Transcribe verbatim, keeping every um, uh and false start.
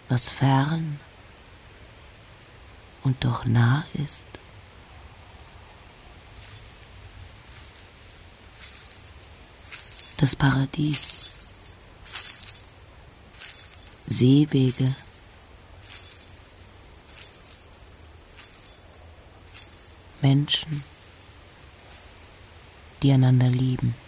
was fern und doch nah ist. Das Paradies, Seewege, Menschen, die einander lieben.